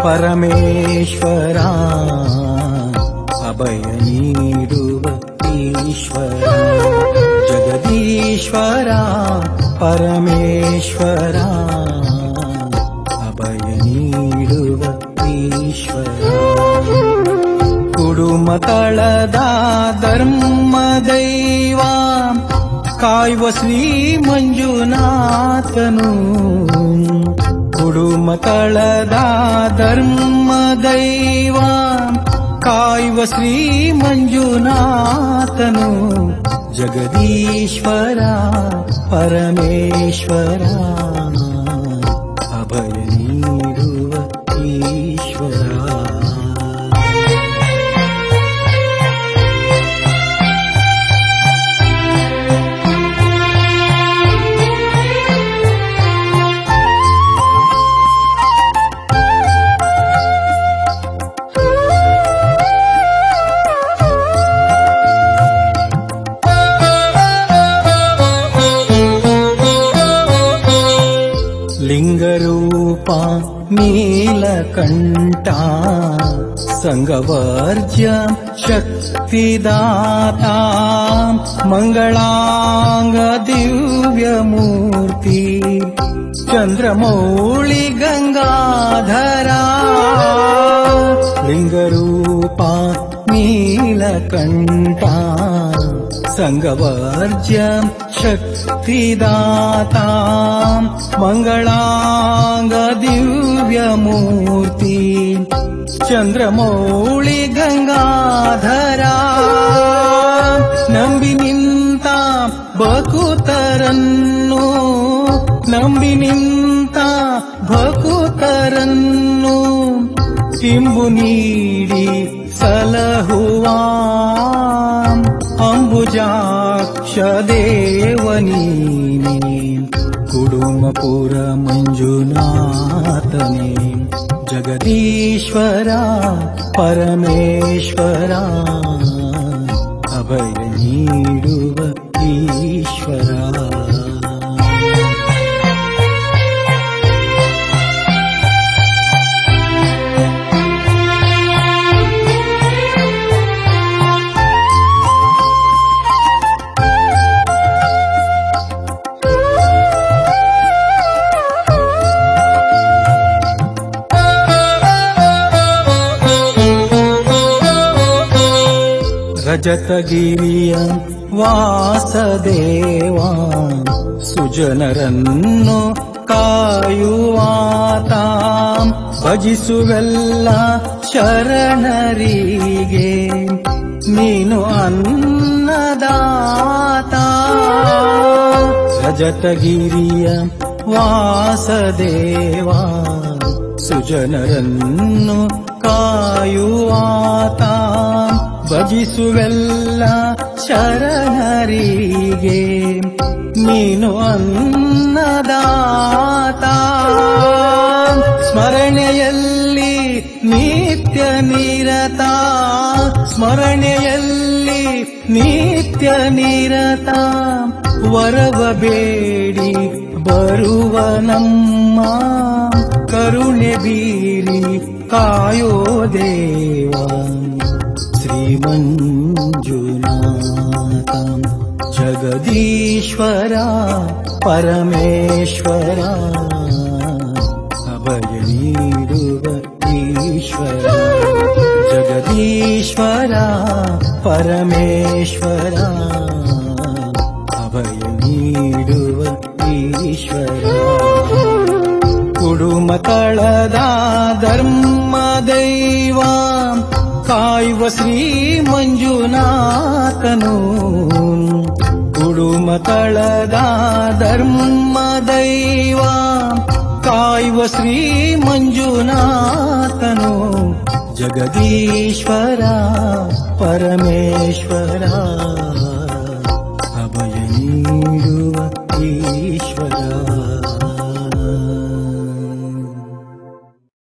ಪರಮೇಶ್ವರ ಅಭಯ ನೀಡುವ ಈಶ್ವರ ಜಗದೀಶ್ವರ ಪರಮೇಶ್ವರ ಅಭಯ ನೀಡುವ ಈಶ್ವರ ಕುಡುಮತಳದ ಧರ್ಮ ದೈವ ಕಾಯುವ ಶ್ರೀ ಮಂಜುನಾಥನು ಕುಡುಮತಳದ ಧರ್ಮ ದೈವ ಕಾಯುವ ಶ್ರೀ ಮಂಜುನಾಥನು ಜಗದೀಶ್ವರ ಪರಮೇಶ್ವರ ಅಭಯ ನೀಡುವ ಈಶ್ವರ ಲಿಂಗರೂಪ ನೀಲಕಂಠ ಸಂಗವರ್ಜ್ಯ ಶಕ್ತಿದಾತ ಮಂಗಳಾಂಗ ದಿವ್ಯಮೂರ್ತಿ ಚಂದ್ರಮೌಳಿ ಗಂಗಾಧರ ಲಿಂಗರೂಪ ನೀಲಕಂಠ ಸಂಗವರ್ಜ್ಯ ಶಕ್ತಿದಾತ ಮಂಗಳಾಂಗ ದಿವ್ಯಮೂರ್ತಿ ಚಂದ್ರಮೌಳಿ ಗಂಗಾಧರ ನಂಬಿ ನಿಂತ ಭಕುತರನ್ನು ನಂಬಿ ನಿಂತ ಭಕುತರನ್ನು ಇಂಬು ನೀಡಿ ಸಲಹುವ ಅಂಬುಜಾಕ್ಷ ದೇವನೀನೇ ಕುಡುಮಪುರ ಮಂಜುನಾಥನೇ ಜಗದೀಶ್ವರ ಪರಮೇಶ್ವರ ಅಭಯ ನೀಡುವ ಈಶ್ವರ ರಜತಗಿರಿಯ ವಾಸದೇವ ಸುಜನರನ್ನು ಕಾಯುವಾತ ಭಜಿಸುವೆಲ್ಲ ಶರಣರಿಗೆ ನೀನು ಅನ್ನದಾತ ರಜತಗಿರಿಯ ವಾಸದೇವ ಸುಜನರನ್ನು ಕಾಯುವಾತ ಭಜಿಸುವೆಲ್ಲ ಶರಣರಿಗೆ ನೀನು ಅನ್ನದಾತ ಸ್ಮರಣೆಯಲ್ಲಿ ನಿತ್ಯ ನಿರತ ಸ್ಮರಣೆಯಲ್ಲಿ ನಿತ್ಯ ನಿರತ ವರವ ಬೇಡಿ ಬರುವ ನಮ್ಮ ಕರುಣೆ ಬೀರಿ ಕಾಯೋ ದೇವ ಶ್ರೀಮಂಜುನಾಥ ಜಗದೀಶ್ವರ ಪರಮೇಶ್ವರ ಅಭಯ ನೀಡುವ ಈಶ್ವರ ಜಗದೀಶ್ವರ ಪರಮೇಶ್ವರ ಅಭಯ ನೀಡುವ ಈಶ್ವರ ಕುಡುಮತಳದ ಧರ್ಮ ದೈವ ಕಾಯುವ ಶ್ರೀ ಮಂಜುನಾಥನು ಕುಡುಮತಳದ ಧರ್ಮ ದೈವ ಕಾಯುವ ಶ್ರೀ ಮಂಜುನಾಥನು ಜಗದೀಶ್ವರ ಪರಮೇಶ್ವರ ಅಭಯ ನೀಡುವ ಈಶ್ವರ